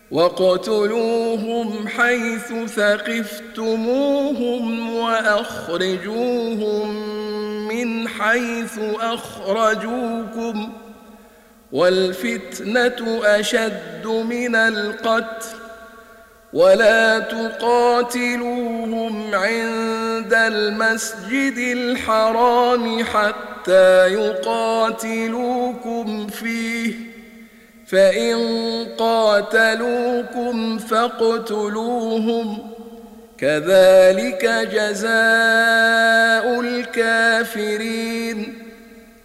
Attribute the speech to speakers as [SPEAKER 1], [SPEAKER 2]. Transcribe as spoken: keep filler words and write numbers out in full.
[SPEAKER 1] واقتلوهم حيث ثقفتموهم وأخرجوهم من حيث أخرجوكم والفتنة أشد من القتل ولا تقاتلوهم عند المسجد الحرام حتى يقاتلوكم فيه فإن قاتلوكم فاقتلوهم كذلك جزاء الكافرين